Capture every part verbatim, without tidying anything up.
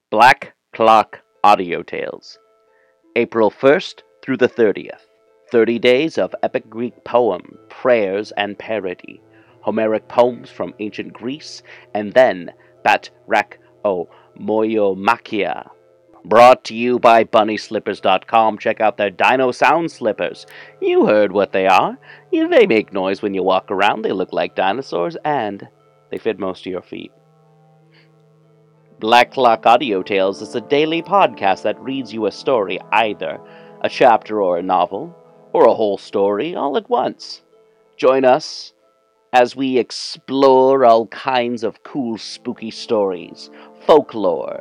Black Clock Audio Tales, April first through the thirtieth. thirty days of epic Greek poem, prayers, and parody. Homeric poems from ancient Greece, and then Batrak-o-Moyomachia. Brought to you by bunny slippers dot com. Check out their Dino Sound Slippers. You heard what they are. They make noise when you walk around. They look like dinosaurs, and they fit most of your feet. Black Clock Audio Tales is a daily podcast that reads you a story, either a chapter or a novel, or a whole story all at once. Join us as we explore all kinds of cool, spooky stories, folklore,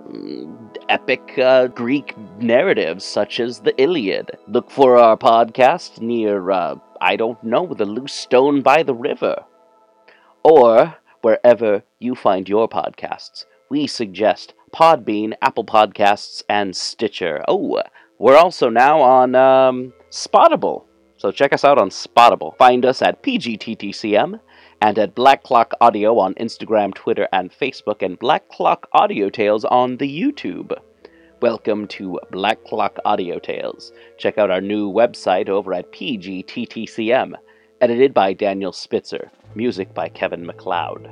epic uh, Greek narratives such as the Iliad. Look for our podcast near, uh, I don't know, the loose stone by the river, or wherever you find your podcasts. We suggest Podbean, Apple Podcasts, and Stitcher. Oh, we're also now on um, Spottable, so check us out on Spottable. Find us at P G T T C M and at Black Clock Audio on Instagram, Twitter, and Facebook, and Black Clock Audio Tales on the YouTube. Welcome to Black Clock Audio Tales. Check out our new website over at P G T T C M, edited by Daniel Spitzer, music by Kevin MacLeod.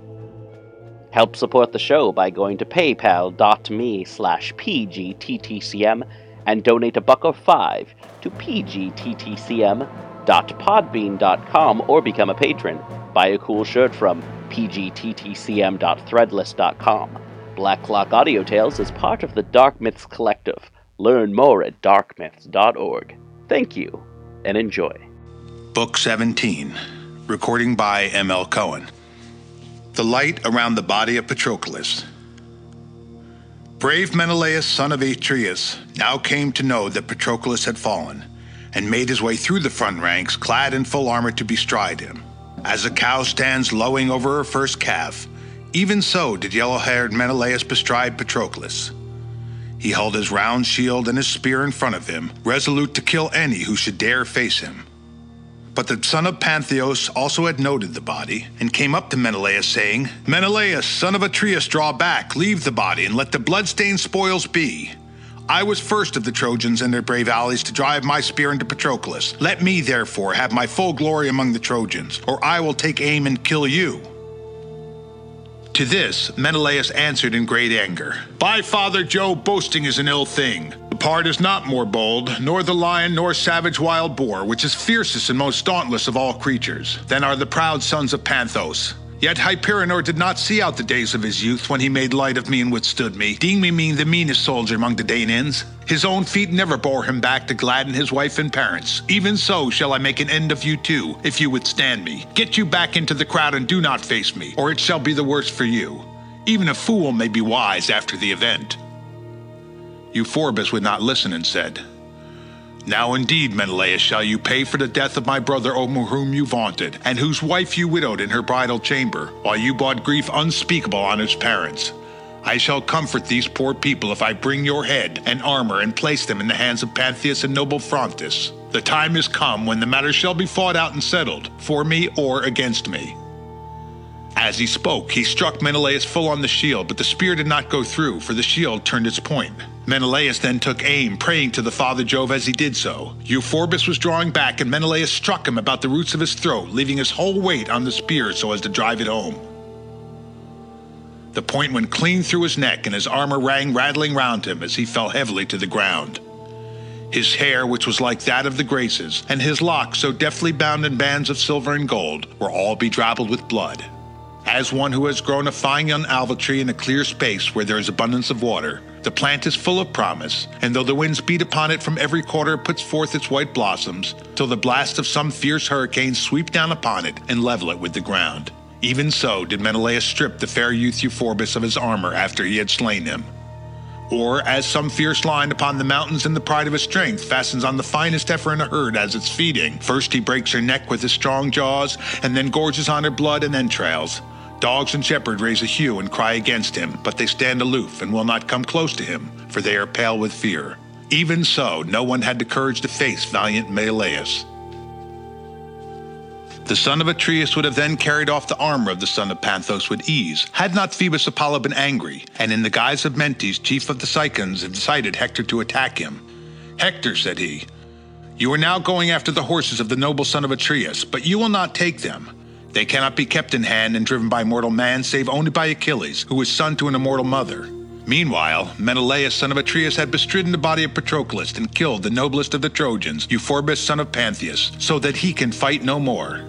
Help support the show by going to paypal.me slash pgttcm and donate a buck or five to pgttcm.podbean dot com or become a patron. Buy a cool shirt from pgttcm dot threadless dot com. Black Clock Audio Tales is part of the Dark Myths Collective. Learn more at dark myths dot org. Thank you, and enjoy. Book seventeen, recording by M L Cohen. The light around the body of Patroclus. Brave Menelaus, son of Atreus, now came to know that Patroclus had fallen, and made his way through the front ranks, clad in full armor to bestride him. As a cow stands lowing over her first calf, even so did yellow-haired Menelaus bestride Patroclus. He held his round shield and his spear in front of him, resolute to kill any who should dare face him. But the son of Pantheos also had noted the body, and came up to Menelaus, saying, "Menelaus, son of Atreus, draw back, leave the body, and let the blood-stained spoils be. I was first of the Trojans and their brave allies to drive my spear into Patroclus. Let me, therefore, have my full glory among the Trojans, or I will take aim and kill you." To this, Menelaus answered in great anger, "By Father Jove, boasting is an ill thing. The pard is not more bold, nor the lion, nor savage wild boar, which is fiercest and most dauntless of all creatures, than are the proud sons of Panthos. Yet Hyperenor did not see out the days of his youth when he made light of me and withstood me, deeming me the meanest soldier among the Danaans. His own feet never bore him back to gladden his wife and parents. Even so shall I make an end of you too, if you withstand me. Get you back into the crowd and do not face me, or it shall be the worse for you. Even a fool may be wise after the event." Euphorbus would not listen and said, "Now indeed, Menelaus, shall you pay for the death of my brother over whom you vaunted, and whose wife you widowed in her bridal chamber, while you brought grief unspeakable on his parents. I shall comfort these poor people if I bring your head and armor and place them in the hands of Pantheus and noble Phrontis. The time is come when the matter shall be fought out and settled, for me or against me." As he spoke, he struck Menelaus full on the shield, but the spear did not go through, for the shield turned its point. Menelaus then took aim, praying to the father Jove as he did so. Euphorbus was drawing back, and Menelaus struck him about the roots of his throat, leaving his whole weight on the spear so as to drive it home. The point went clean through his neck, and his armor rang rattling round him as he fell heavily to the ground. His hair, which was like that of the Graces, and his locks, so deftly bound in bands of silver and gold, were all bedrabbled with blood. As one who has grown a fine young alva tree in a clear space where there is abundance of water, the plant is full of promise, and though the winds beat upon it from every quarter, it puts forth its white blossoms, till the blast of some fierce hurricane sweep down upon it and level it with the ground. Even so did Menelaus strip the fair youth Euphorbus of his armor after he had slain him. Or, as some fierce lion upon the mountains in the pride of his strength fastens on the finest heifer in a herd as it's feeding, first he breaks her neck with his strong jaws, and then gorges on her blood and entrails. Dogs and shepherds raise a hue and cry against him, but they stand aloof and will not come close to him, for they are pale with fear. Even so, no one had the courage to face valiant Menelaus. The son of Atreus would have then carried off the armor of the son of Panthos with ease, had not Phoebus Apollo been angry, and in the guise of Mentes, chief of the Cicons, had decided Hector to attack him. "Hector," said he, "you are now going after the horses of the noble son of Atreus, but you will not take them. They cannot be kept in hand and driven by mortal man, save only by Achilles, who is son to an immortal mother." Meanwhile, Menelaus, son of Atreus, had bestridden the body of Patroclus and killed the noblest of the Trojans, Euphorbus, son of Pantheus, so that he can fight no more.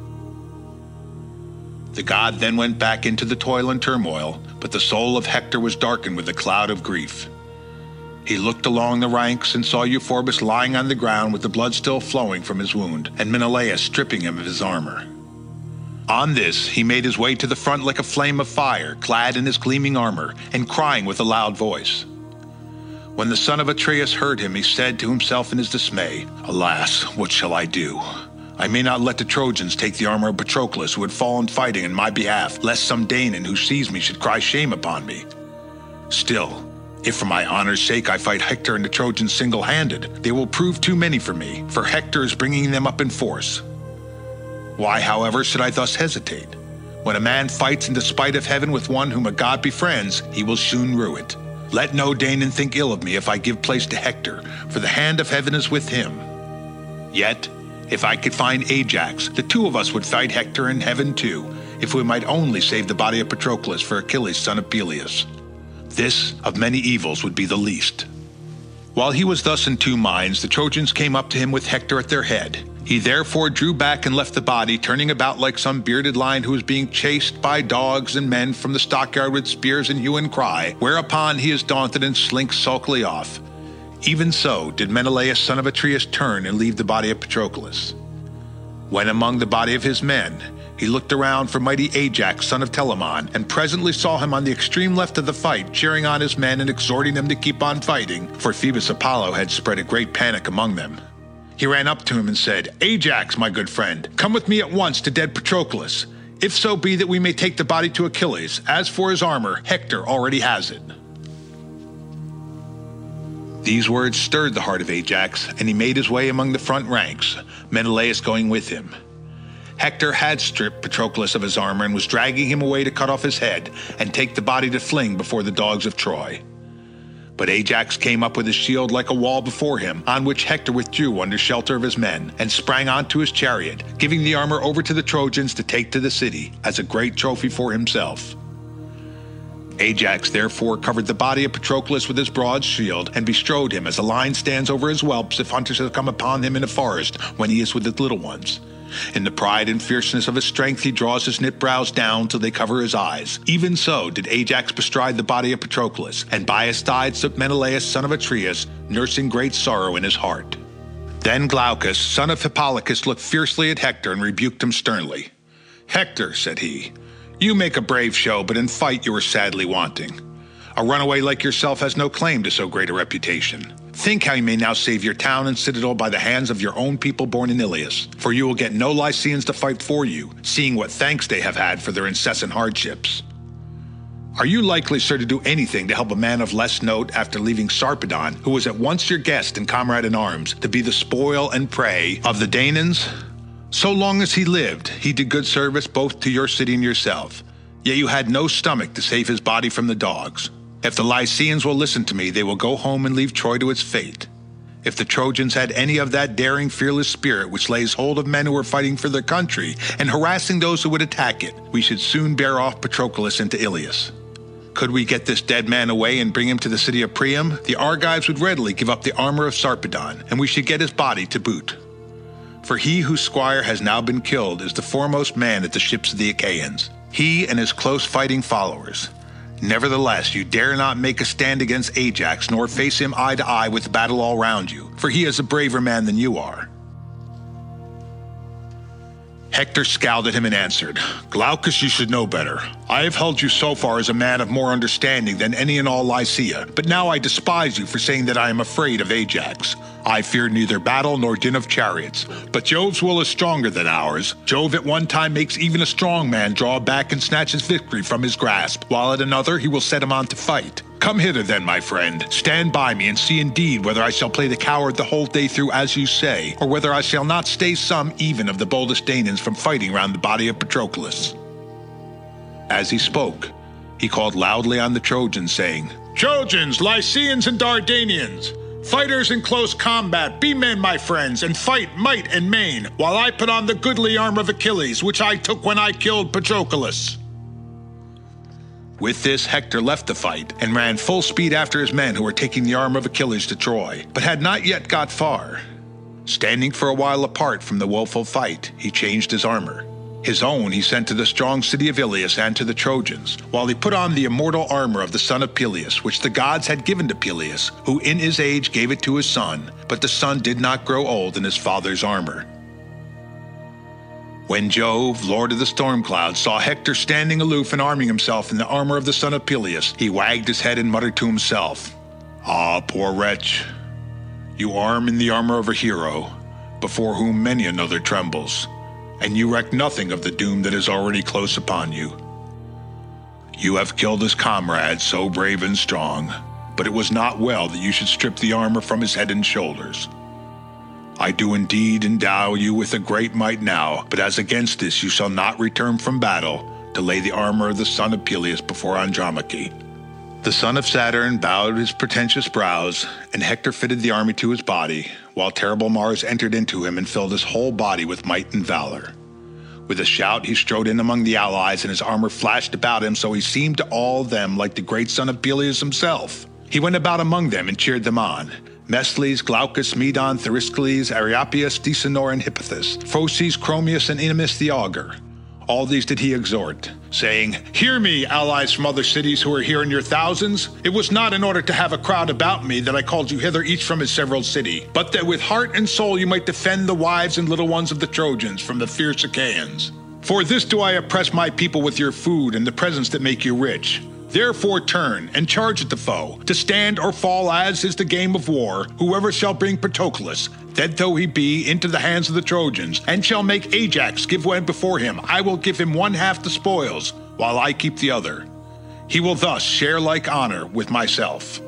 The god then went back into the toil and turmoil, but the soul of Hector was darkened with a cloud of grief. He looked along the ranks and saw Euphorbus lying on the ground with the blood still flowing from his wound, and Menelaus stripping him of his armor. On this, he made his way to the front like a flame of fire, clad in his gleaming armor, and crying with a loud voice. When the son of Atreus heard him, he said to himself in his dismay, "Alas, what shall I do? I may not let the Trojans take the armor of Patroclus, who had fallen fighting in my behalf, lest some Danaan who sees me should cry shame upon me. Still, if for my honor's sake I fight Hector and the Trojans single-handed, they will prove too many for me, for Hector is bringing them up in force. Why, however, should I thus hesitate? When a man fights in despite of heaven with one whom a god befriends, he will soon rue it. Let no Danaan think ill of me if I give place to Hector, for the hand of heaven is with him. Yet, if I could find Ajax, the two of us would fight Hector in heaven too, if we might only save the body of Patroclus for Achilles, son of Peleus. This, of many evils, would be the least." While he was thus in two minds, the Trojans came up to him with Hector at their head. He therefore drew back and left the body, turning about like some bearded lion who is being chased by dogs and men from the stockyard with spears and hue and cry, whereupon he is daunted and slinks sulkily off. Even so did Menelaus, son of Atreus, turn and leave the body of Patroclus. When among the body of his men, he looked around for mighty Ajax, son of Telamon, and presently saw him on the extreme left of the fight, cheering on his men and exhorting them to keep on fighting, for Phoebus Apollo had spread a great panic among them. He ran up to him and said, "Ajax, my good friend, come with me at once to dead Patroclus, if so be that we may take the body to Achilles. As for his armor, Hector already has it." These words stirred the heart of Ajax, and he made his way among the front ranks, Menelaus going with him. Hector had stripped Patroclus of his armor and was dragging him away to cut off his head and take the body to fling before the dogs of Troy. But Ajax came up with his shield like a wall before him, on which Hector withdrew under shelter of his men, and sprang onto his chariot, giving the armor over to the Trojans to take to the city, as a great trophy for himself. Ajax therefore covered the body of Patroclus with his broad shield, and bestrode him as a lion stands over his whelps if hunters have come upon him in a forest when he is with his little ones. In the pride and fierceness of his strength he draws his knit brows down till they cover his eyes. Even so did Ajax bestride the body of Patroclus, and by his side stood Menelaus, son of Atreus, nursing great sorrow in his heart. Then Glaucus, son of Hippolochus, looked fiercely at Hector and rebuked him sternly. "Hector," said he, "you make a brave show, but in fight you are sadly wanting. A runaway like yourself has no claim to so great a reputation. Think how you may now save your town and citadel by the hands of your own people born in Ilius, for you will get no Lycians to fight for you, seeing what thanks they have had for their incessant hardships. Are you likely, sir, to do anything to help a man of less note after leaving Sarpedon, who was at once your guest and comrade in arms, to be the spoil and prey of the Danaans? So long as he lived, he did good service both to your city and yourself, yet you had no stomach to save his body from the dogs. If the Lycians will listen to me, they will go home and leave Troy to its fate. If the Trojans had any of that daring, fearless spirit which lays hold of men who are fighting for their country and harassing those who would attack it, we should soon bear off Patroclus into Ilius. Could we get this dead man away and bring him to the city of Priam, the Argives would readily give up the armor of Sarpedon, and we should get his body to boot. For he whose squire has now been killed is the foremost man at the ships of the Achaeans, he and his close fighting followers. Nevertheless, you dare not make a stand against Ajax, nor face him eye to eye with battle all round you, for he is a braver man than you are." Hector scowled at him and answered, "Glaucus, you should know better. I have held you so far as a man of more understanding than any in all Lycia, but now I despise you for saying that I am afraid of Ajax. I fear neither battle nor din of chariots, but Jove's will is stronger than ours. Jove at one time makes even a strong man draw back and snatch his victory from his grasp, while at another he will set him on to fight. Come hither then, my friend. Stand by me and see indeed whether I shall play the coward the whole day through as you say, or whether I shall not stay some even of the boldest Danaans from fighting round the body of Patroclus." As he spoke, he called loudly on the Trojans, saying, "Trojans, Lycians, and Dardanians, fighters in close combat, be men, my friends, and fight might and main, while I put on the goodly armor of Achilles, which I took when I killed Patroclus." With this, Hector left the fight and ran full speed after his men who were taking the armor of Achilles to Troy, but had not yet got far. Standing for a while apart from the woeful fight, he changed his armor. His own he sent to the strong city of Ilius and to the Trojans, while he put on the immortal armor of the son of Peleus, which the gods had given to Peleus, who in his age gave it to his son, but the son did not grow old in his father's armor. When Jove, lord of the storm clouds, saw Hector standing aloof and arming himself in the armor of the son of Peleus, he wagged his head and muttered to himself, "Ah, poor wretch, you arm in the armor of a hero, before whom many another trembles, and you reck nothing of the doom that is already close upon you. You have killed his comrade, so brave and strong, but it was not well that you should strip the armor from his head and shoulders. I do indeed endow you with a great might now, but as against this you shall not return from battle to lay the armor of the son of Peleus before Andromache." The son of Saturn bowed his pretentious brows, and Hector fitted the armor to his body, while terrible Mars entered into him and filled his whole body with might and valor. With a shout he strode in among the allies, and his armor flashed about him so he seemed to all of them like the great son of Peleus himself. He went about among them and cheered them on. Mesles, Glaucus, Medon, Thersilochus, Areopagus, Disenor, and Hippothous, Phoses, Chromius, and Inimus the augur. All these did he exhort, saying, "Hear me, allies from other cities who are here in your thousands. It was not in order to have a crowd about me that I called you hither each from his several city, but that with heart and soul you might defend the wives and little ones of the Trojans from the fierce Achaeans. For this do I oppress my people with your food and the presents that make you rich. Therefore turn and charge at the foe, to stand or fall as is the game of war, whoever shall bring Patroclus, dead though he be, into the hands of the Trojans, and shall make Ajax give way before him. I will give him one half the spoils, while I keep the other. He will thus share like honor with myself."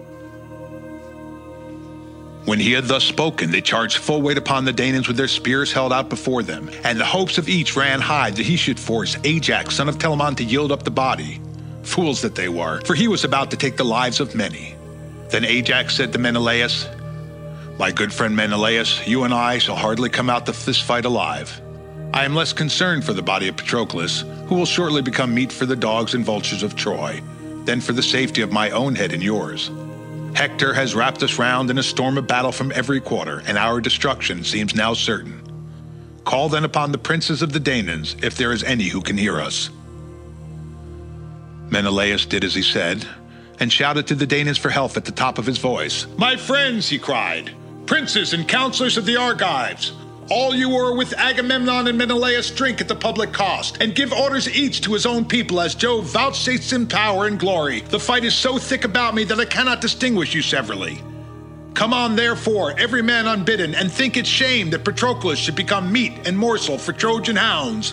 When he had thus spoken, they charged full weight upon the Danaans with their spears held out before them, and the hopes of each ran high that he should force Ajax, son of Telamon, to yield up the body. Fools that they were, for he was about to take the lives of many. Then Ajax said to Menelaus, "My good friend Menelaus, you and I shall hardly come out of this fight alive. I am less concerned for the body of Patroclus, who will shortly become meat for the dogs and vultures of Troy, than for the safety of my own head and yours. Hector has wrapped us round in a storm of battle from every quarter, and our destruction seems now certain. Call then upon the princes of the Danaans, if there is any who can hear us." Menelaus did as he said, and shouted to the Danaans for help at the top of his voice. "My friends," he cried, "princes and counselors of the Argives, all you who are with Agamemnon and Menelaus, drink at the public cost, and give orders each to his own people as Jove vouchsafes him power and glory. The fight is so thick about me that I cannot distinguish you severally. Come on, therefore, every man unbidden, and think it shame that Patroclus should become meat and morsel for Trojan hounds."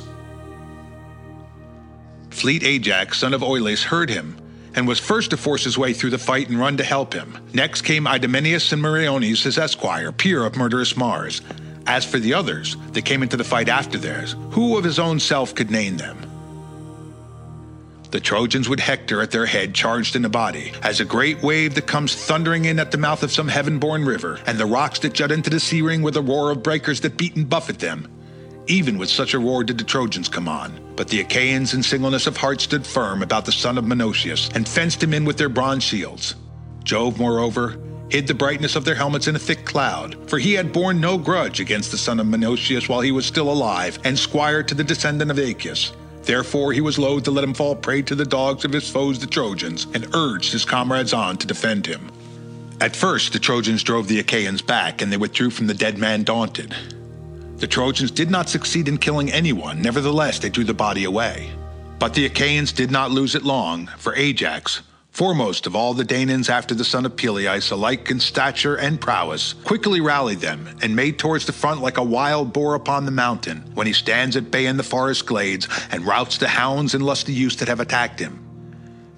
Fleet Ajax, son of Oileus, heard him, and was first to force his way through the fight and run to help him. Next came Idomeneus and Meriones, his esquire, peer of murderous Mars. As for the others, they came into the fight after theirs. Who of his own self could name them? The Trojans with Hector at their head charged in a body, as a great wave that comes thundering in at the mouth of some heaven-born river, and the rocks that jut into the sea ring with a roar of breakers that beat and buffet them. Even with such a roar did the Trojans come on, but the Achaeans in singleness of heart stood firm about the son of Menoetius, and fenced him in with their bronze shields. Jove, moreover, hid the brightness of their helmets in a thick cloud, for he had borne no grudge against the son of Menoetius while he was still alive, and squire to the descendant of Aeacus. Therefore he was loath to let him fall prey to the dogs of his foes the Trojans, and urged his comrades on to defend him. At first the Trojans drove the Achaeans back, and they withdrew from the dead man daunted. The Trojans did not succeed in killing anyone, nevertheless they drew the body away. But the Achaeans did not lose it long, for Ajax, foremost of all the Danaans after the son of Peleus, alike in stature and prowess, quickly rallied them, and made towards the front like a wild boar upon the mountain, when he stands at bay in the forest glades, and routs the hounds and lusty youths that have attacked him.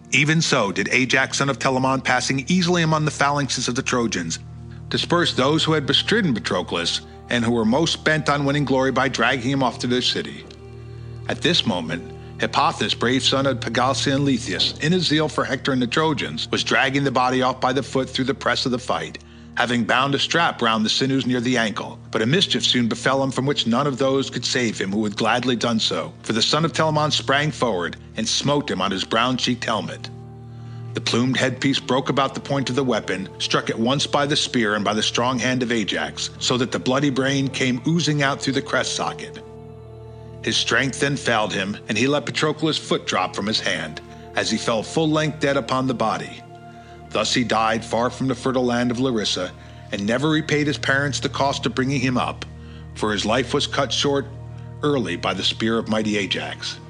Even so did Ajax son of Telamon, passing easily among the phalanxes of the Trojans, disperse those who had bestridden Patroclus and who were most bent on winning glory by dragging him off to their city. At this moment, Hippothous, brave son of Pagalcia and Lethius, in his zeal for Hector and the Trojans, was dragging the body off by the foot through the press of the fight, having bound a strap round the sinews near the ankle. But a mischief soon befell him from which none of those could save him who had gladly done so, for the son of Telamon sprang forward and smote him on his brown-cheeked helmet. The plumed headpiece broke about the point of the weapon, struck at once by the spear and by the strong hand of Ajax, so that the bloody brain came oozing out through the crest socket. His strength then failed him, and he let Patroclus' foot drop from his hand, as he fell full length dead upon the body. Thus he died far from the fertile land of Larissa, and never repaid his parents the cost of bringing him up, for his life was cut short early by the spear of mighty Ajax.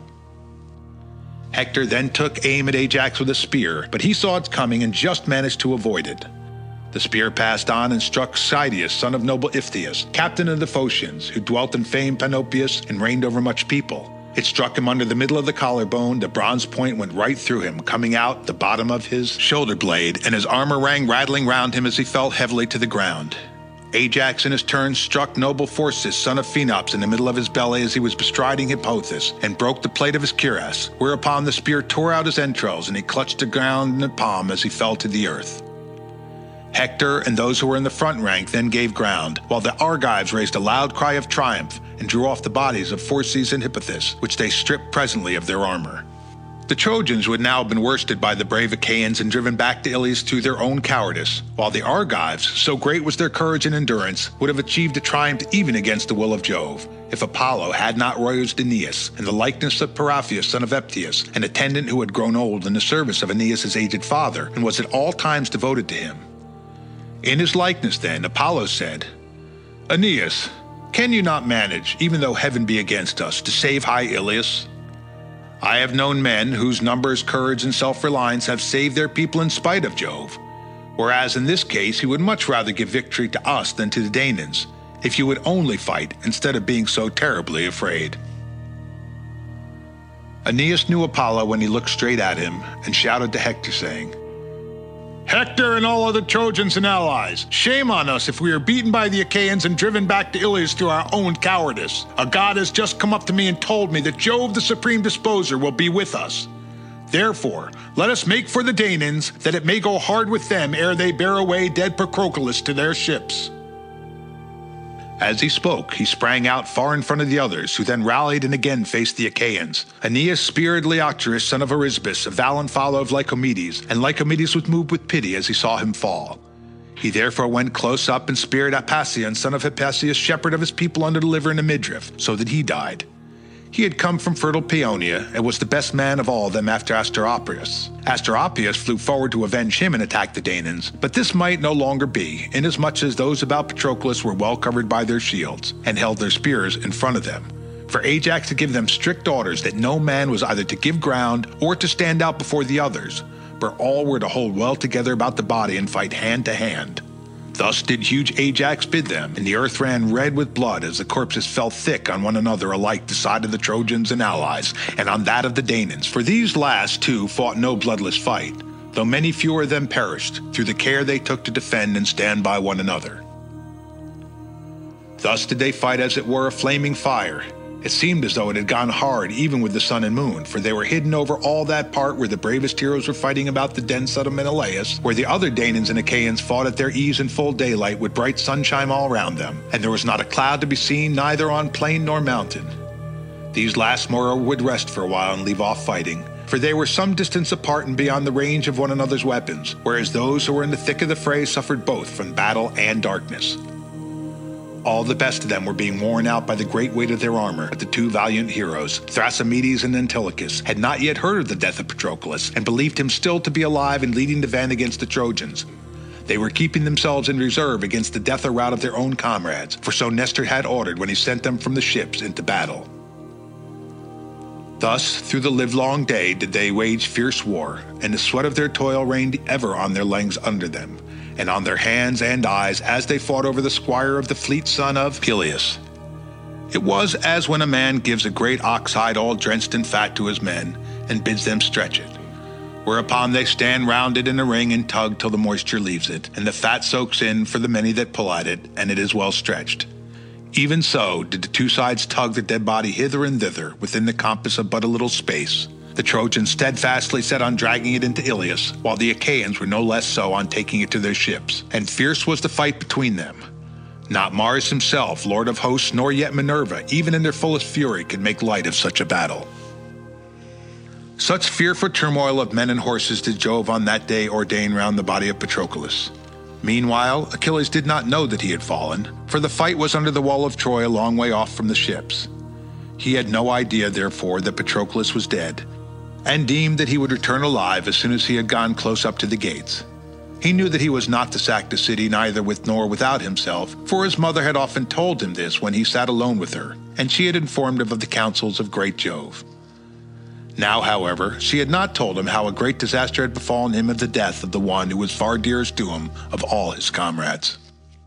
Hector then took aim at Ajax with a spear, but he saw it coming and just managed to avoid it. The spear passed on and struck Cydius, son of noble Iphtheus, captain of the Phocians, who dwelt in famed Panopeus and reigned over much people. It struck him under the middle of the collarbone, the bronze point went right through him, coming out the bottom of his shoulder blade, and his armor rang rattling round him as he fell heavily to the ground. Ajax in his turn struck noble Phorcys, son of Phenops, in the middle of his belly as he was bestriding Hippothous, and broke the plate of his cuirass, whereupon the spear tore out his entrails, and he clutched the ground in the palm as he fell to the earth. Hector and those who were in the front rank then gave ground, while the Argives raised a loud cry of triumph and drew off the bodies of Phorcys and Hippothous, which they stripped presently of their armor. The Trojans would now have been worsted by the brave Achaeans and driven back to Ilius through their own cowardice, while the Argives, so great was their courage and endurance, would have achieved a triumph even against the will of Jove, if Apollo had not raised Aeneas, in the likeness of Paraphius son of Eptius, an attendant who had grown old in the service of Aeneas' aged father, and was at all times devoted to him. In his likeness, then, Apollo said, "Aeneas, can you not manage, even though heaven be against us, to save high Ilius? I have known men whose numbers, courage, and self-reliance have saved their people in spite of Jove, whereas in this case he would much rather give victory to us than to the Danaans, if you would only fight instead of being so terribly afraid." Aeneas knew Apollo when he looked straight at him, and shouted to Hector, saying, "Hector and all other Trojans and allies, shame on us if we are beaten by the Achaeans and driven back to Ilius through our own cowardice. A god has just come up to me and told me that Jove the supreme disposer will be with us. Therefore, let us make for the Danaans, that it may go hard with them ere they bear away dead Patroclus to their ships." As he spoke, he sprang out far in front of the others, who then rallied and again faced the Achaeans. Aeneas speared Leiocritus, son of Arisbus, a valiant follower of Lycomedes, and Lycomedes was moved with pity as he saw him fall. He therefore went close up and speared Apasion, son of Hippasus, shepherd of his people under the liver in the midriff, so that he died. He had come from fertile Paeonia, and was the best man of all them after Asteropaeus. Asteropaeus flew forward to avenge him and attack the Danaans, but this might no longer be, inasmuch as those about Patroclus were well covered by their shields, and held their spears in front of them. For Ajax had given them strict orders that no man was either to give ground or to stand out before the others, but all were to hold well together about the body and fight hand to hand. Thus did huge Ajax bid them, and the earth ran red with blood as the corpses fell thick on one another, alike the side of the Trojans and allies, and on that of the Danaans. For these last, too, fought no bloodless fight, though many fewer of them perished, through the care they took to defend and stand by one another. Thus did they fight as it were a flaming fire. It seemed as though it had gone hard even with the sun and moon, for they were hidden over all that part where the bravest heroes were fighting about the dense of Menelaus, where the other Danaans and Achaeans fought at their ease in full daylight with bright sunshine all round them, and there was not a cloud to be seen neither on plain nor mountain. These last moreover would rest for a while and leave off fighting, for they were some distance apart and beyond the range of one another's weapons, whereas those who were in the thick of the fray suffered both from battle and darkness. All the best of them were being worn out by the great weight of their armor, but the two valiant heroes, Thrasymedes and Antilochus, had not yet heard of the death of Patroclus, and believed him still to be alive and leading the van against the Trojans. They were keeping themselves in reserve against the death or rout of their own comrades, for so Nestor had ordered when he sent them from the ships into battle. Thus, through the livelong day did they wage fierce war, and the sweat of their toil rained ever on their legs under them, and on their hands and eyes as they fought over the squire of the fleet son of Peleus. It was as when a man gives a great ox hide all drenched in fat to his men, and bids them stretch it, whereupon they stand round it in a ring and tug till the moisture leaves it, and the fat soaks in for the many that pull at it, and it is well stretched. Even so did the two sides tug the dead body hither and thither within the compass of but a little space. The Trojans steadfastly set on dragging it into Ilius, while the Achaeans were no less so on taking it to their ships, and fierce was the fight between them. Not Mars himself, lord of hosts, nor yet Minerva, even in their fullest fury, could make light of such a battle. Such fearful turmoil of men and horses did Jove on that day ordain round the body of Patroclus. Meanwhile, Achilles did not know that he had fallen, for the fight was under the wall of Troy a long way off from the ships. He had no idea, therefore, that Patroclus was dead, and deemed that he would return alive as soon as he had gone close up to the gates. He knew that he was not to sack the city neither with nor without himself, for his mother had often told him this when he sat alone with her, and she had informed him of the counsels of great Jove. Now, however, she had not told him how a great disaster had befallen him of the death of the one who was far dearest to him of all his comrades.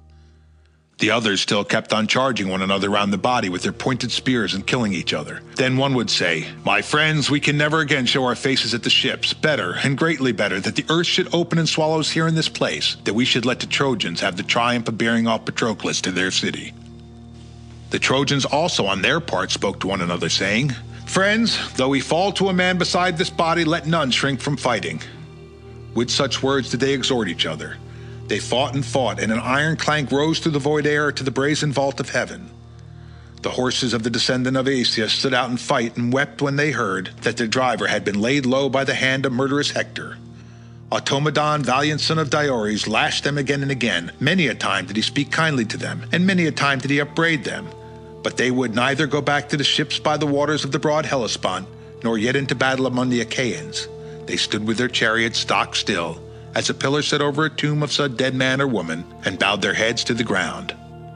The others still kept on charging one another round the body with their pointed spears and killing each other. Then one would say, "My friends, we can never again show our faces at the ships. Better, and greatly better, that the earth should open and swallow us here in this place, that we should let the Trojans have the triumph of bearing off Patroclus to their city." The Trojans also on their part spoke to one another, saying, "Friends, though we fall to a man beside this body, let none shrink from fighting." With such words did they exhort each other. They fought and fought, and an iron clank rose through the void air to the brazen vault of heaven. The horses of the descendant of Aeacus stood out in fight and wept when they heard that their driver had been laid low by the hand of murderous Hector. Automedon, valiant son of Diores, lashed them again and again. Many a time did he speak kindly to them, and many a time did he upbraid them. But they would neither go back to the ships by the waters of the broad Hellespont, nor yet into battle among the Achaeans. They stood with their chariots stock still, as a pillar set over a tomb of some dead man or woman, and bowed their heads to the ground.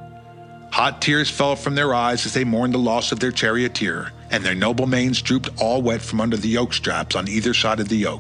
Hot tears fell from their eyes as they mourned the loss of their charioteer, and their noble manes drooped all wet from under the yoke straps on either side of the yoke.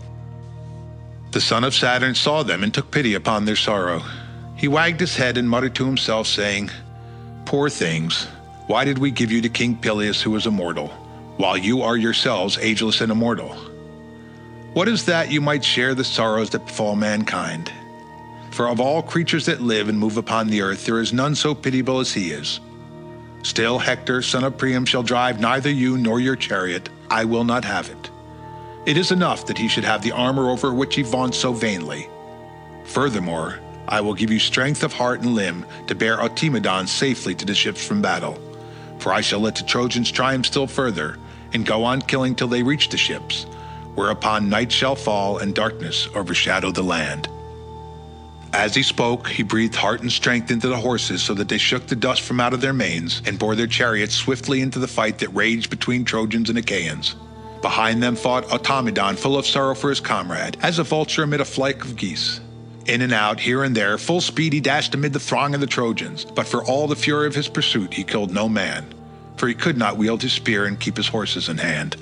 The son of Saturn saw them and took pity upon their sorrow. He wagged his head and muttered to himself, saying, "Poor things, why did we give you to King Peleus, who is immortal, while you are yourselves ageless and immortal? What is that you might share the sorrows that befall mankind? For of all creatures that live and move upon the earth, there is none so pitiable as he is. Still Hector, son of Priam, shall drive neither you nor your chariot. I will not have it. It is enough that he should have the armor over which he vaunts so vainly. Furthermore, I will give you strength of heart and limb to bear Automedon safely to the ships from battle. For I shall let the Trojans triumph still further, and go on killing till they reach the ships, whereupon night shall fall and darkness overshadow the land." As he spoke, he breathed heart and strength into the horses so that they shook the dust from out of their manes and bore their chariots swiftly into the fight that raged between Trojans and Achaeans. Behind them fought Automedon, full of sorrow for his comrade, as a vulture amid a flight of geese. In and out, here and there, full speed he dashed amid the throng of the Trojans, but for all the fury of his pursuit he killed no man, for he could not wield his spear and keep his horses in hand.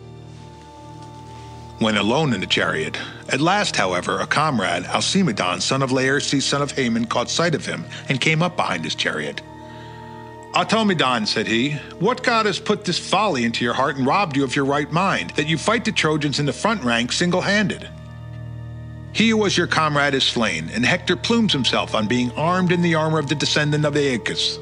When alone in the chariot, at last, however, a comrade, Alcimedon, son of Laerces, son of Haemon, caught sight of him and came up behind his chariot. "Automedon," said he, "what god has put this folly into your heart and robbed you of your right mind, that you fight the Trojans in the front rank single-handed? He who was your comrade is slain, and Hector plumes himself on being armed in the armor of the descendant of Aeacus."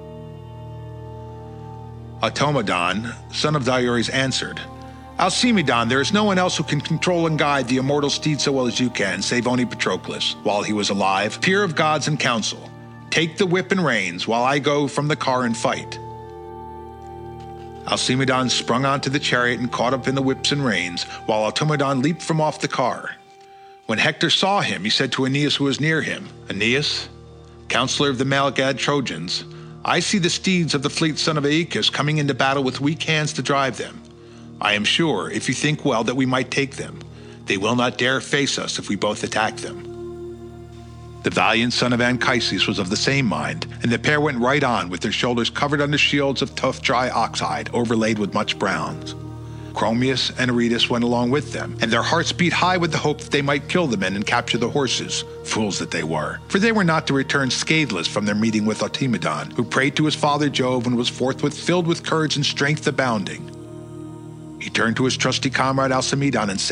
Automedon, son of Diores, answered, "Alcimedon, there is no one else who can control and guide the immortal steed so well as you can, save only Patroclus, while he was alive, peer of gods and council. Take the whip and reins, while I go from the car and fight." Alcimedon sprung onto the chariot and caught up in the whips and reins, while Automedon leaped from off the car. When Hector saw him, he said to Aeneas, who was near him, "Aeneas, counselor of the Malgad Trojans, I see the steeds of the fleet son of Aeacus coming into battle with weak hands to drive them. I am sure, if you think well, that we might take them. They will not dare face us if we both attack them." The valiant son of Anchises was of the same mind, and the pair went right on with their shoulders covered under shields of tough dry oxhide overlaid with much bronze. Chromius and Aretus went along with them, and their hearts beat high with the hope that they might kill the men and capture the horses, fools that they were, for they were not to return scatheless from their meeting with Automedon, who prayed to his father Jove and was forthwith filled with courage and strength abounding. He turned to his trusty comrade Alcimedon and said,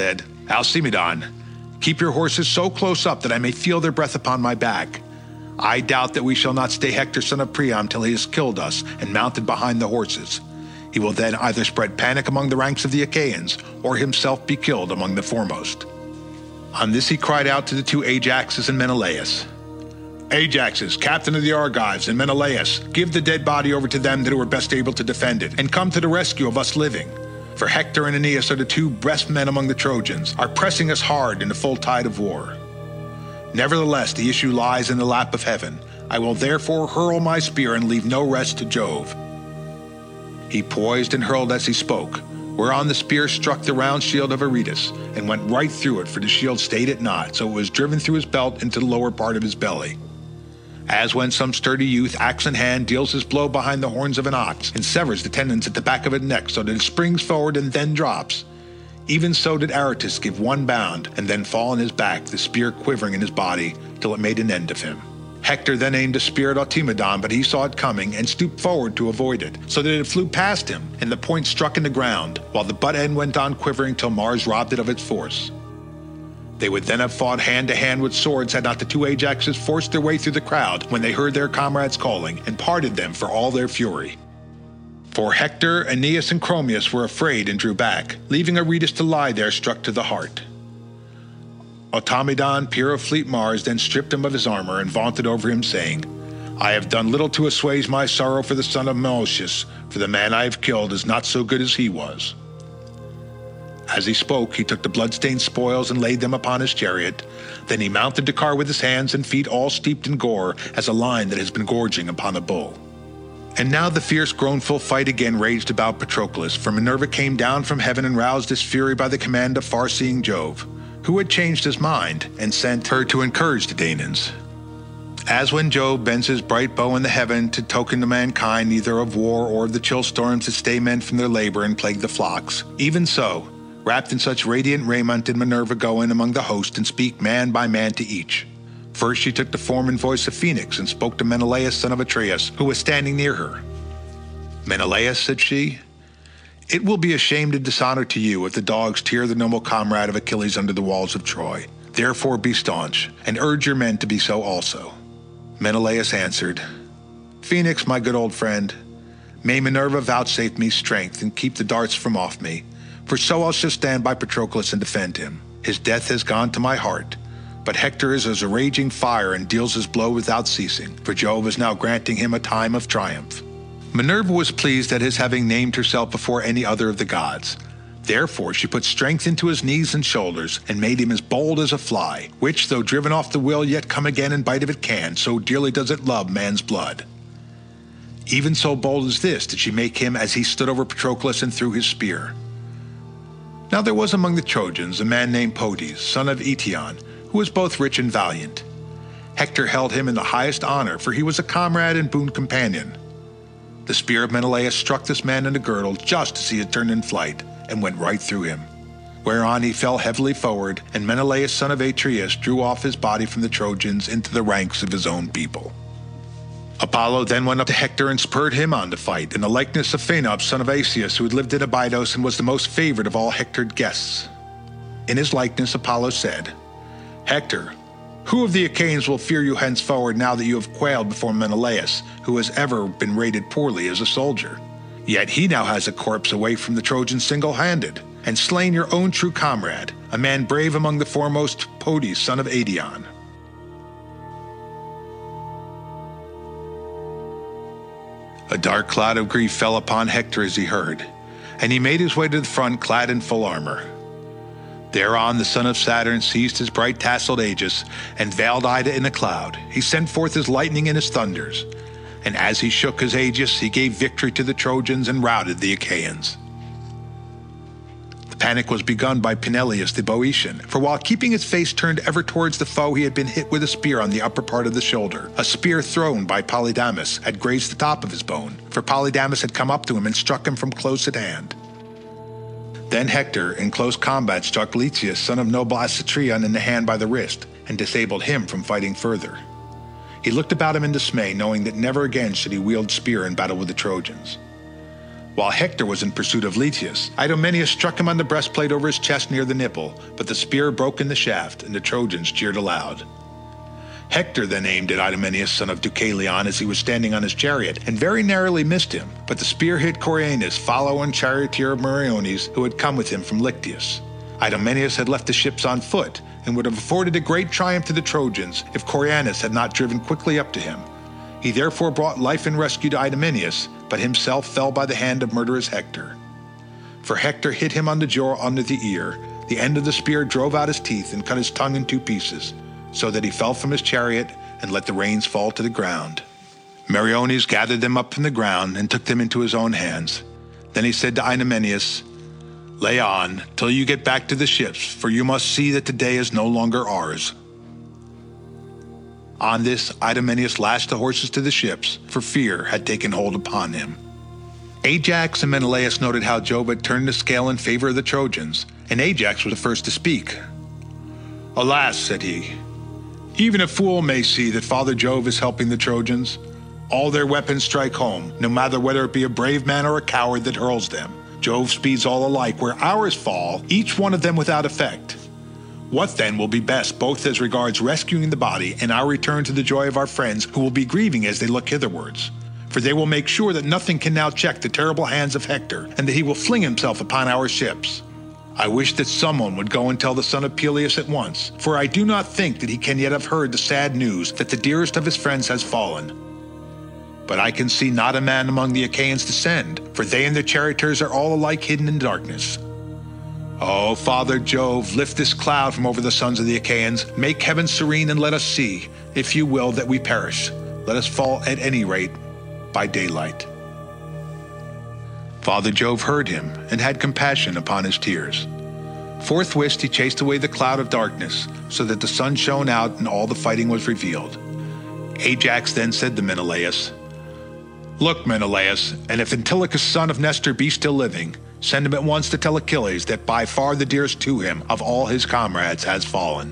Alcimedon, keep your horses so close up that I may feel their breath upon my back. I doubt that we shall not stay Hector son of Priam till he has killed us and mounted behind the horses. He will then either spread panic among the ranks of the Achaeans, or himself be killed among the foremost." On this he cried out to the two Ajaxes and Menelaus, "Ajaxes, captain of the Argives, and Menelaus, give the dead body over to them that were best able to defend it, and come to the rescue of us living. For Hector and Aeneas are the two best men among the Trojans, are pressing us hard in the full tide of war. Nevertheless, the issue lies in the lap of heaven. I will therefore hurl my spear and leave no rest to Jove." He poised and hurled as he spoke, whereon the spear struck the round shield of Aretus, and went right through it, for the shield stayed it not, so it was driven through his belt into the lower part of his belly. As when some sturdy youth, axe in hand, deals his blow behind the horns of an ox, and severs the tendons at the back of its neck so that it springs forward and then drops, even so did Aretus give one bound, and then fall on his back, the spear quivering in his body, till it made an end of him. Hector then aimed a spear at Alcimedon, but he saw it coming, and stooped forward to avoid it, so that it flew past him, and the point struck in the ground, while the butt end went on quivering till Mars robbed it of its force. They would then have fought hand to hand with swords had not the two Ajaxes forced their way through the crowd when they heard their comrades calling, and parted them for all their fury. For Hector, Aeneas, and Chromius were afraid and drew back, leaving Aretus to lie there struck to the heart. Automedon, peer of fleet Mars, then stripped him of his armor and vaunted over him, saying, "I have done little to assuage my sorrow for the son of Menoetius, for the man I have killed is not so good as he was." As he spoke, he took the blood-stained spoils and laid them upon his chariot. Then he mounted the car with his hands and feet all steeped in gore, as a lion that has been gorging upon a bull. And now the fierce groanful fight again raged about Patroclus, for Minerva came down from heaven and roused his fury by the command of far-seeing Jove, who had changed his mind, and sent her to encourage the Danaans. As when Jove bends his bright bow in the heaven to token to mankind neither of war or of the chill storms that stay men from their labor and plague the flocks, even so, wrapped in such radiant raiment, did Minerva go in among the host and speak man by man to each. First she took the form and voice of Phoenix and spoke to Menelaus son of Atreus, who was standing near her. "Menelaus," said she, "it will be a shame and dishonor to you if the dogs tear the noble comrade of Achilles under the walls of Troy. Therefore be staunch, and urge your men to be so also." Menelaus answered, "Phoenix, my good old friend, may Minerva vouchsafe me strength and keep the darts from off me, for so I shall stand by Patroclus and defend him. His death has gone to my heart, but Hector is as a raging fire and deals his blow without ceasing, for Jove is now granting him a time of triumph." Minerva was pleased at his having named herself before any other of the gods. Therefore she put strength into his knees and shoulders, and made him as bold as a fly, which, though driven off the will, yet come again in bite if it can, so dearly does it love man's blood. Even so bold as this did she make him as he stood over Patroclus and threw his spear. Now there was among the Trojans a man named Podes, son of Eetion, who was both rich and valiant. Hector held him in the highest honor, for he was a comrade and boon companion. The spear of Menelaus struck this man in the girdle just as he had turned in flight, and went right through him, whereon he fell heavily forward, and Menelaus son of Atreus drew off his body from the Trojans into the ranks of his own people. Apollo then went up to Hector and spurred him on to fight, in the likeness of Phaenops son of Asius, who had lived in Abydos and was the most favored of all Hector's guests. In his likeness Apollo said, "Hector, who of the Achaeans will fear you henceforward now that you have quailed before Menelaus, who has ever been rated poorly as a soldier? Yet he now has a corpse away from the Trojans single-handed, and slain your own true comrade, a man brave among the foremost, Podes son of Adion." A dark cloud of grief fell upon Hector as he heard, and he made his way to the front clad in full armor. Thereon the son of Saturn seized his bright tasseled aegis, and veiled Ida in a cloud. He sent forth his lightning and his thunders, and as he shook his aegis he gave victory to the Trojans and routed the Achaeans. The panic was begun by Peneleus the Boeotian, for while keeping his face turned ever towards the foe he had been hit with a spear on the upper part of the shoulder. A spear thrown by Polydamas had grazed the top of his bone, for Polydamas had come up to him and struck him from close at hand. Then Hector in close combat struck Lycius son of noble Acitrion in the hand by the wrist, and disabled him from fighting further. He looked about him in dismay, knowing that never again should he wield spear in battle with the Trojans. While Hector was in pursuit of Letius, Idomeneus struck him on the breastplate over his chest near the nipple, but the spear broke in the shaft, and the Trojans cheered aloud. Hector then aimed at Idomeneus, son of Deucalion, as he was standing on his chariot, and very narrowly missed him, but the spear hit Corianus, follower and charioteer of Meriones, who had come with him from Lyctius. Idomeneus had left the ships on foot, and would have afforded a great triumph to the Trojans if Corianus had not driven quickly up to him. He therefore brought life and rescue to Idomeneus, but himself fell by the hand of murderous Hector. For Hector hit him on the jaw under the ear. The end of the spear drove out his teeth and cut his tongue in two pieces, so that he fell from his chariot and let the reins fall to the ground. Meriones gathered them up from the ground and took them into his own hands. Then he said to Idomeneus, "Lay on till you get back to the ships, for you must see that the day is no longer ours." On this, Idomeneus lashed the horses to the ships, for fear had taken hold upon him. Ajax and Menelaus noted how Jove had turned the scale in favor of the Trojans, and Ajax was the first to speak. "Alas," said he, "even a fool may see that Father Jove is helping the Trojans. All their weapons strike home, no matter whether it be a brave man or a coward that hurls them. Jove speeds all alike, where ours fall, each one of them without effect. What then will be best, both as regards rescuing the body and our return to the joy of our friends, who will be grieving as they look hitherwards? For they will make sure that nothing can now check the terrible hands of Hector, and that he will fling himself upon our ships. I wish that someone would go and tell the son of Peleus at once, for I do not think that he can yet have heard the sad news that the dearest of his friends has fallen. But I can see not a man among the Achaeans to send, for they and their charioteers are all alike hidden in darkness. O Father Jove, lift this cloud from over the sons of the Achaeans, make heaven serene, and let us see, if you will, that we perish. Let us fall at any rate by daylight." Father Jove heard him and had compassion upon his tears. Forthwith he chased away the cloud of darkness, so that the sun shone out and all the fighting was revealed. Ajax then said to Menelaus, "Look, Menelaus, and if Antilochus son of Nestor be still living, send him at once to tell Achilles that by far the dearest to him of all his comrades has fallen."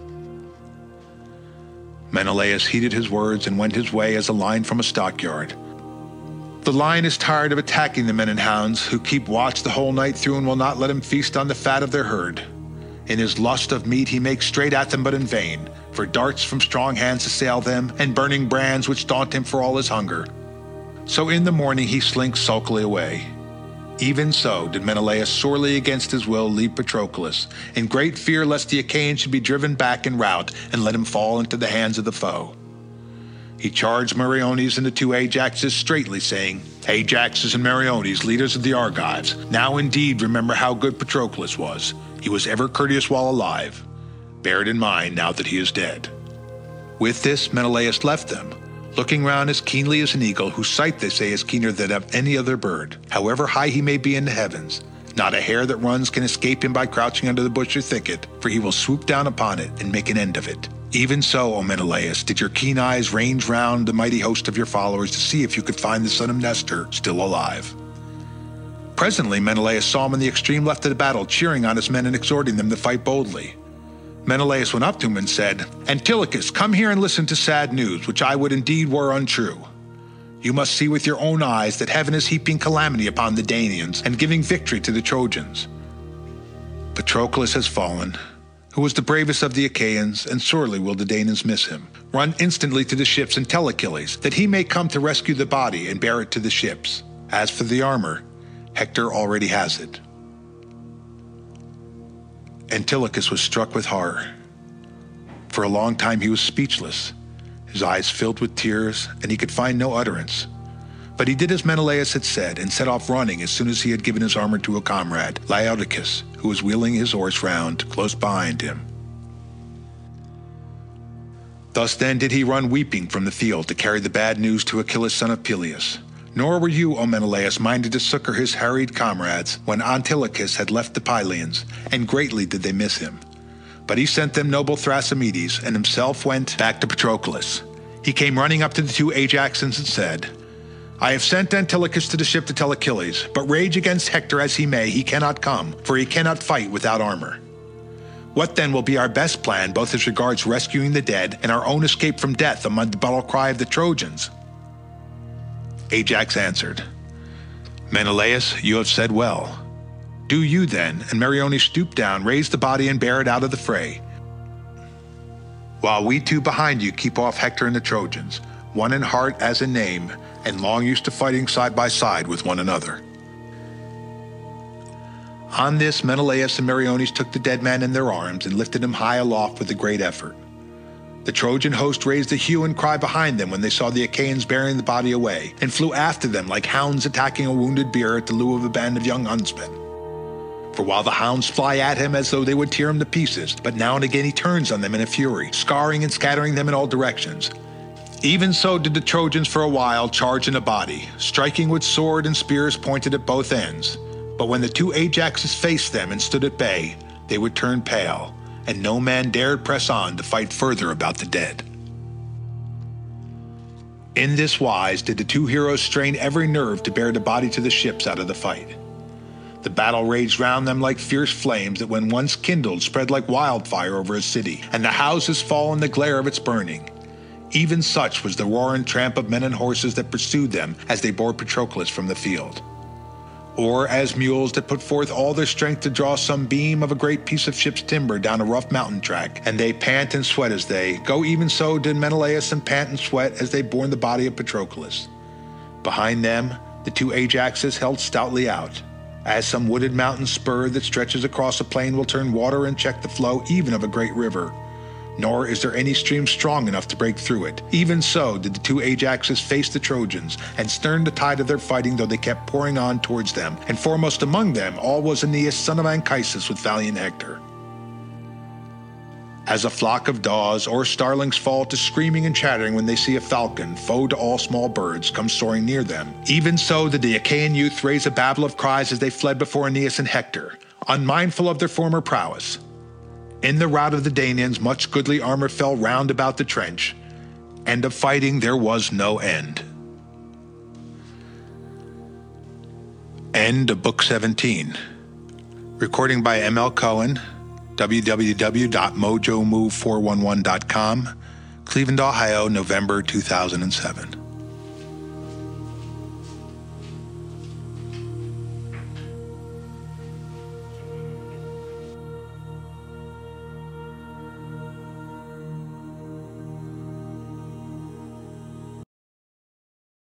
Menelaus heeded his words and went his way as a lion from a stockyard. The lion is tired of attacking the men and hounds, who keep watch the whole night through and will not let him feast on the fat of their herd. In his lust of meat he makes straight at them, but in vain, for darts from strong hands assail them, and burning brands which daunt him for all his hunger. So in the morning he slinks sulkily away. Even so did Menelaus sorely against his will leave Patroclus, in great fear lest the Achaeans should be driven back in rout and let him fall into the hands of the foe. He charged Meriones and the two Ajaxes straightly, saying, "Ajaxes and Meriones, leaders of the Argives, now indeed remember how good Patroclus was. He was ever courteous while alive. Bear it in mind now that he is dead." With this Menelaus left them, looking round as keenly as an eagle, whose sight they say is keener than of any other bird, however high he may be in the heavens. Not a hare that runs can escape him by crouching under the bush or thicket, for he will swoop down upon it and make an end of it. Even so, O Menelaus, did your keen eyes range round the mighty host of your followers to see if you could find the son of Nestor still alive. Presently Menelaus saw him on the extreme left of the battle, cheering on his men and exhorting them to fight boldly. Menelaus went up to him and said, "Antilochus, come here and listen to sad news, which I would indeed were untrue. You must see with your own eyes that heaven is heaping calamity upon the Danaans and giving victory to the Trojans. Patroclus has fallen, who was the bravest of the Achaeans, and sorely will the Danaans miss him. Run instantly to the ships and tell Achilles that he may come to rescue the body and bear it to the ships. As for the armor, Hector already has it." Antilochus was struck with horror. For a long time he was speechless, his eyes filled with tears, and he could find no utterance. But he did as Menelaus had said, and set off running as soon as he had given his armor to a comrade, Laodocus, who was wheeling his horse round close behind him. Thus then did he run weeping from the field to carry the bad news to Achilles son of Peleus. Nor were you, O Menelaus, minded to succor his harried comrades when Antilochus had left the Pylians, and greatly did they miss him. But he sent them noble Thrasymedes, and himself went back to Patroclus. He came running up to the two Ajaxes and said, "I have sent Antilochus to the ship to tell Achilles, but rage against Hector as he may, he cannot come, for he cannot fight without armor. What then will be our best plan, both as regards rescuing the dead and our own escape from death amid the battle cry of the Trojans?" Ajax answered, Menelaus, you have said well. Do you then, and Meriones stoop down, raise the body and bear it out of the fray, while we two behind you keep off Hector and the Trojans, one in heart as in name, and long used to fighting side by side with one another. On this, Menelaus and Meriones took the dead man in their arms and lifted him high aloft with a great effort. The Trojan host raised a hue and cry behind them when they saw the Achaeans bearing the body away, and flew after them like hounds attacking a wounded bear at the loo of a band of young huntsmen. For while the hounds fly at him as though they would tear him to pieces, but now and again he turns on them in a fury, scarring and scattering them in all directions. Even so did the Trojans for a while charge in a body, striking with sword and spears pointed at both ends. But when the two Ajaxes faced them and stood at bay, they would turn pale, and no man dared press on to fight further about the dead. In this wise did the two heroes strain every nerve to bear the body to the ships out of the fight. The battle raged round them like fierce flames that when once kindled spread like wildfire over a city, and the houses fall in the glare of its burning. Even such was the roar and tramp of men and horses that pursued them as they bore Patroclus from the field. Or as mules that put forth all their strength to draw some beam of a great piece of ship's timber down a rough mountain track, and they pant and sweat as they go, even so did Menelaus and pant and sweat as they bore the body of Patroclus. Behind them, the two Ajaxes held stoutly out, as some wooded mountain spur that stretches across a plain will turn water and check the flow even of a great river. Nor is there any stream strong enough to break through it. Even so did the two Ajaxes face the Trojans, and stern the tide of their fighting though they kept pouring on towards them, and foremost among them all was Aeneas son of Anchises with valiant Hector. As a flock of daws or starlings fall to screaming and chattering when they see a falcon, foe to all small birds, come soaring near them, even so did the Achaean youth raise a babel of cries as they fled before Aeneas and Hector, unmindful of their former prowess. In the rout of the Danaans much goodly armor fell round about the trench, and of fighting there was no end. End of Book seventeen. Recording by M L Cohen, w w w dot mojo move four one one dot com, Cleveland, Ohio, November two thousand seven.